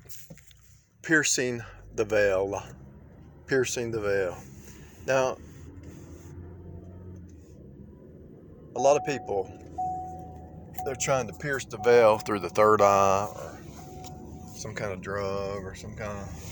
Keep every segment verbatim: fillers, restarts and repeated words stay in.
piercing the veil. Piercing the veil. Now, a lot of people, they're trying to pierce the veil through the third eye or some kind of drug or some kind of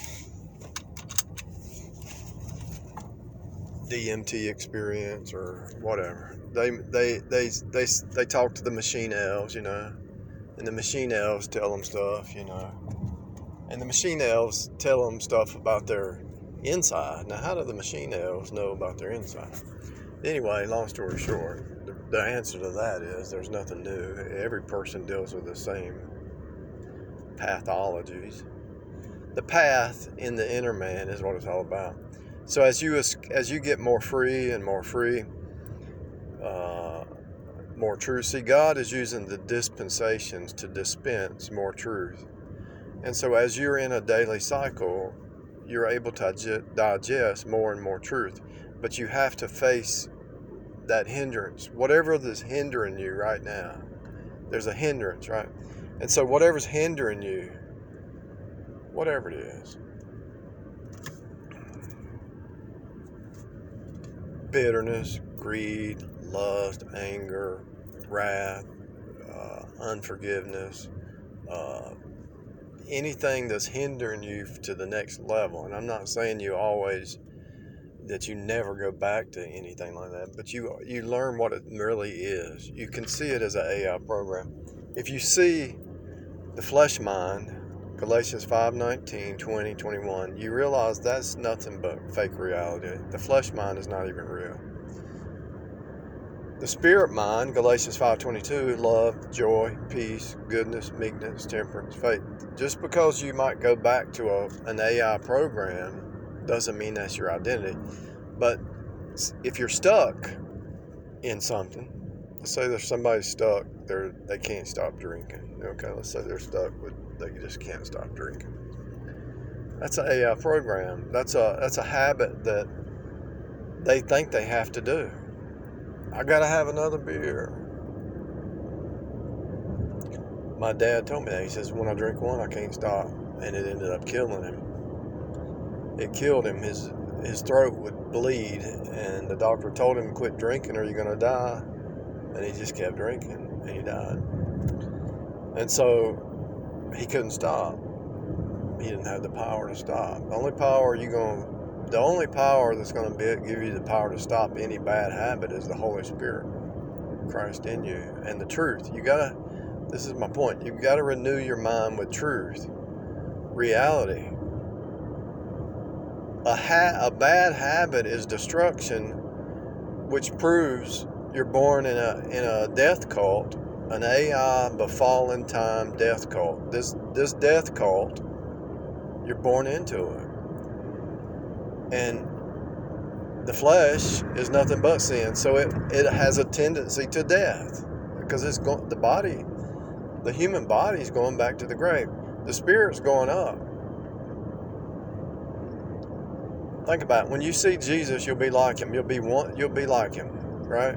D M T experience or whatever. They they they they they talk to the machine elves, you know, and the machine elves tell them stuff, you know, and the machine elves tell them stuff about their inside. Now, how do the machine elves know about their inside? Anyway, long story short, the, the answer to that is there's nothing new. Every person deals with the same pathologies. The path in the inner man is what it's all about. So as you as you get more free and more free, uh, more truth. See, God is using the dispensations to dispense more truth. And so as you're in a daily cycle, you're able to digest more and more truth. But you have to face that hindrance. Whatever is hindering you right now, there's a hindrance, right? And so whatever's hindering you, whatever it is, bitterness, greed, lust, anger, wrath, uh, unforgiveness, uh, anything that's hindering you to the next level. And I'm not saying you always, that you never go back to anything like that, but you you learn what it really is. You can see it as an A I program. If you see the flesh mind, Galatians five nineteen, twenty, twenty-one, you realize that's nothing but fake reality. The flesh mind is not even real. The spirit mind, Galatians five twenty-two, love, joy, peace, goodness, meekness, temperance, faith. Just because you might go back to a, an A I program doesn't mean that's your identity. But if you're stuck in something, let's say there's somebody stuck, they're, they can't stop drinking. Okay, let's say they're stuck, but they just can't stop drinking. That's an A I program. That's a that's a habit that they think they have to do. I gotta have another beer. My dad told me that. He says, when I drink one, I can't stop. And it ended up killing him. It killed him. His his throat would bleed, and the doctor told him, quit drinking or you're going to die. And he just kept drinking, and he died. And so he couldn't stop. He didn't have the power to stop. The only power you going the only power that's going to be, give you the power to stop any bad habit is the Holy Spirit, Christ in you, and the truth. You gotta. This is my point. You've got to renew your mind with truth, reality. A, ha- a bad habit is destruction, which proves you're born in a in a death cult, an A I befallen time death cult. This this death cult, you're born into it, and the flesh is nothing but sin. So it it has a tendency to death because it's going the body, the human body is going back to the grave. The spirit's going up. Think about it. When you see Jesus, you'll be like him. You'll be one. You'll be like him, right?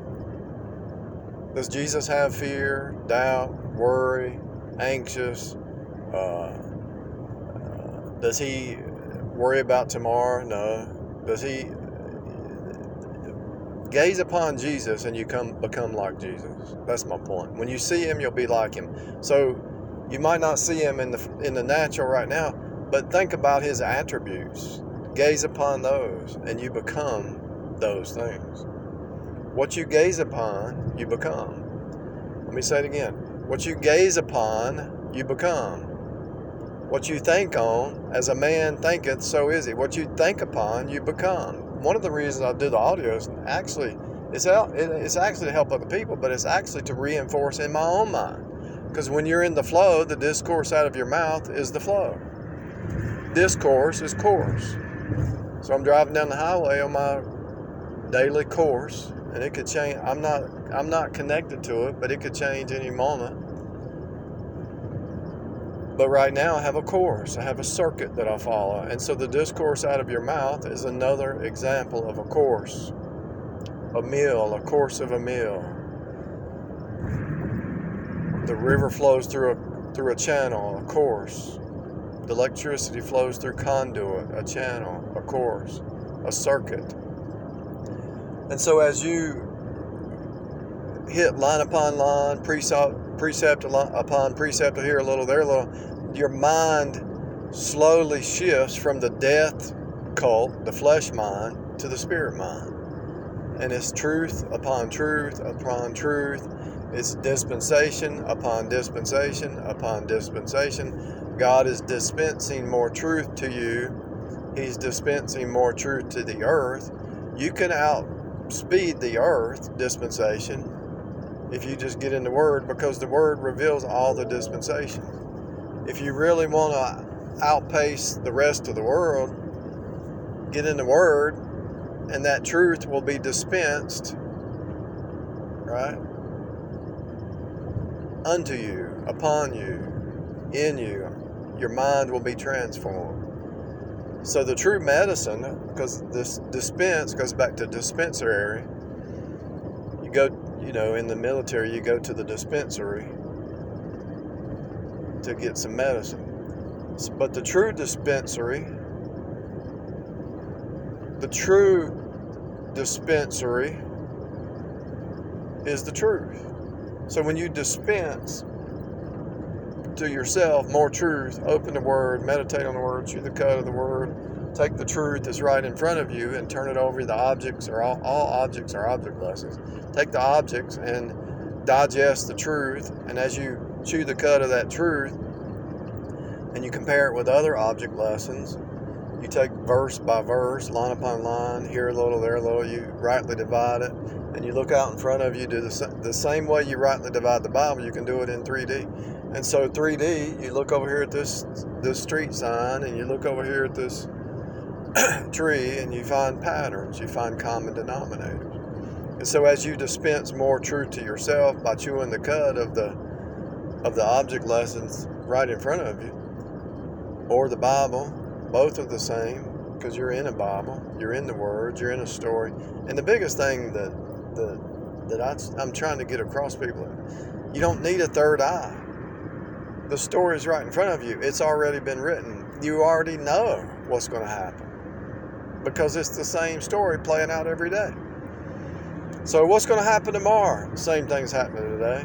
Does Jesus have fear, doubt, worry, anxious? Uh, uh, does he worry about tomorrow? No. Does he gaze upon Jesus and you come become like Jesus? That's my point. When you see him, you'll be like him. So you might not see him in the in the natural right now, but think about his attributes. Gaze upon those, and you become those things. What you gaze upon, you become. Let me say it again. What you gaze upon, you become. What you think on, as a man thinketh, so is he. What you think upon, you become. One of the reasons I do the audios, actually, it's, out, it's actually to help other people, but it's actually to reinforce in my own mind. Because when you're in the flow, the discourse out of your mouth is the flow. Discourse is course. So I'm driving down the highway on my daily course, and it could change. I'm not I'm not connected to it, but it could change any moment. But right now I have a course. I have a circuit that I follow. And so the discourse out of your mouth is another example of a course. A meal, a course of a meal. The river flows through a through a channel, a course. The electricity flows through conduit, a channel, a course, a circuit. And so as you hit line upon line, precept, precept upon precept, here a little, there a little, your mind slowly shifts from the death cult, the flesh mind, to the spirit mind. And it's truth upon truth upon truth. It's dispensation upon dispensation upon dispensation. God is dispensing more truth to you. He's dispensing more truth to the earth. You can outspeed the earth dispensation if you just get in the Word, because the Word reveals all the dispensations. If you really want to outpace the rest of the world, get in the Word, and that truth will be dispensed, right? Unto you, upon you, in you. Your mind will be transformed. So the true medicine, because this dispense goes back to dispensary. You go, you know, in the military, you go to the dispensary to get some medicine. But the true dispensary, the true dispensary is the truth. So when you dispense to yourself more truth, open the Word, meditate on the Word, chew the cud of the Word, take the truth that's right in front of you and turn it over. The objects are all, all objects are object lessons. Take the objects and digest the truth, and as you chew the cud of that truth and you compare it with other object lessons, you take verse by verse, line upon line, here a little, there a little, you rightly divide it, and you look out in front of you, do the, the same way you rightly divide the Bible, you can do it in three D. And so three D, you look over here at this this street sign, and you look over here at this tree, and you find patterns, you find common denominators. And so as you dispense more truth to yourself by chewing the cud of the of the object lessons right in front of you, or the Bible, both are the same, because you're in a Bible, you're in the Word, you're in a story. And the biggest thing that that, that I, I'm trying to get across people, you don't need a third eye. The story is right in front of you. It's already been written. You already know what's going to happen, because it's the same story playing out every day. So what's going to happen tomorrow? Same thing's happening today.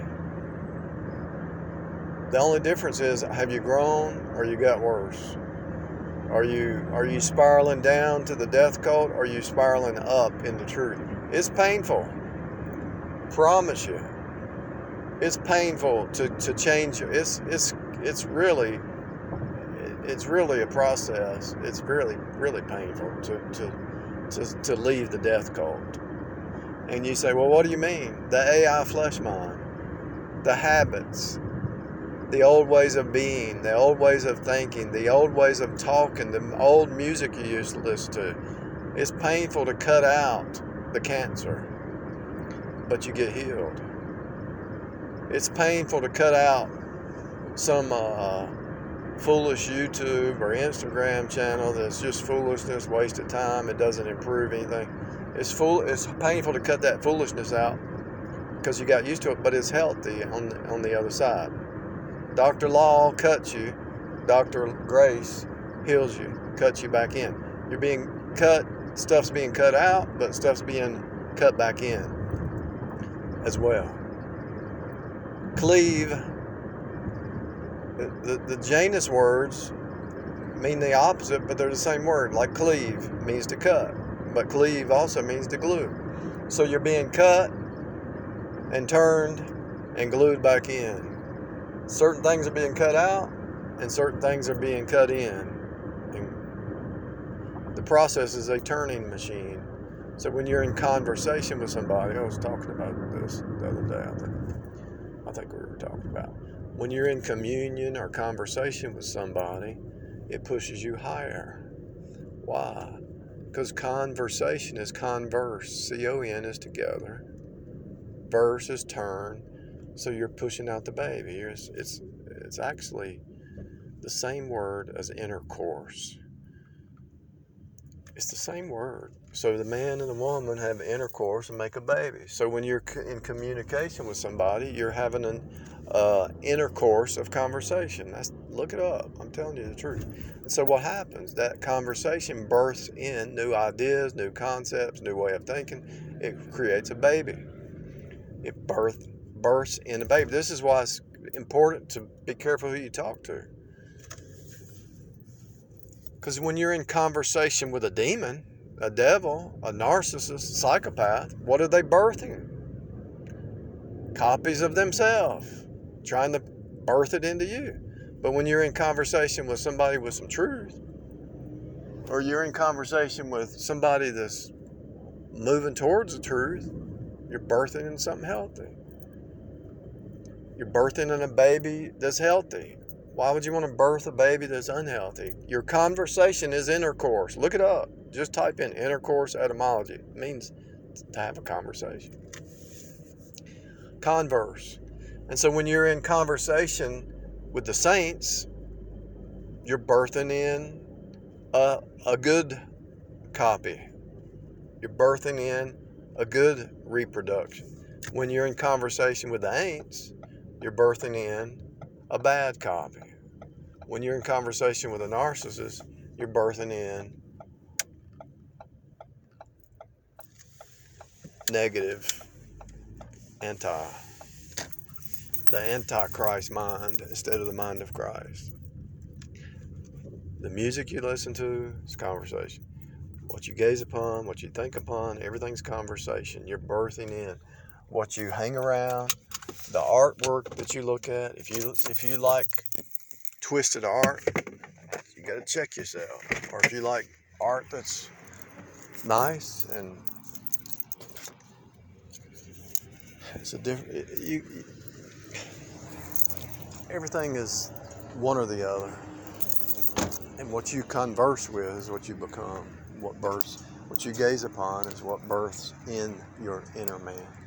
The only difference is, have you grown or you got worse? Are you are you spiraling down to the death cult, or are you spiraling up into truth? It's painful. Promise you. It's painful to, to change. It's it's it's really it's really a process. It's really really painful to to to, to leave the death cult. And you say, well, what do you mean? The A I flesh mind, the habits, the old ways of being, the old ways of thinking, the old ways of talking, the old music you used to listen to. It's painful to cut out the cancer, but you get healed. It's painful to cut out some uh, foolish YouTube or Instagram channel that's just foolishness, wasted time. It doesn't improve anything. It's full. It's painful to cut that foolishness out because you got used to it, but it's healthy on the, on the other side. Doctor Law cuts you. Doctor Grace heals you, cuts you back in. You're being cut. Stuff's being cut out, but stuff's being cut back in as well. Cleave, the, the, the Janus words mean the opposite, but they're the same word. Like cleave means to cut, but cleave also means to glue. So you're being cut and turned and glued back in. Certain things are being cut out and certain things are being cut in. And the process is a turning machine. So when you're in conversation with somebody, I was talking about this the other day, I think. I think we were talking about. When you're in communion or conversation with somebody, it pushes you higher. Why? Because conversation is converse. C O N is together. Verse is turn. So you're pushing out the baby. It's, it's, it's actually the same word as intercourse. It's the same word. So the man and the woman have intercourse and make a baby. So when you're in communication with somebody, you're having an uh, intercourse of conversation. That's Look it up. I'm telling you the truth. And so what happens? That conversation births in new ideas, new concepts, new way of thinking. It creates a baby. It birth, births in a baby. This is why it's important to be careful who you talk to. Because when you're in conversation with a demon, a devil, a narcissist, psychopath, what are they birthing? Copies of themselves, trying to birth it into you. But when you're in conversation with somebody with some truth, or you're in conversation with somebody that's moving towards the truth, you're birthing in something healthy. You're birthing in a baby that's healthy. Why would you want to birth a baby that's unhealthy? Your conversation is intercourse. Look it up. Just type in intercourse etymology. It means to have a conversation. Converse. And so when you're in conversation with the saints, you're birthing in a, a good copy. You're birthing in a good reproduction. When you're in conversation with the ain'ts, you're birthing in a bad copy. When you're in conversation with a narcissist, you're birthing in negative, anti, the antichrist mind instead of the mind of Christ. The music you listen to is conversation. What you gaze upon, what you think upon, everything's conversation. You're birthing in what you hang around, the artwork that you look at. If you if you like twisted art, you got to check yourself. Or if you like art that's nice and it's a different. You, you, everything is one or the other, and what you converse with is what you become. What births, what you gaze upon is what births in your inner man.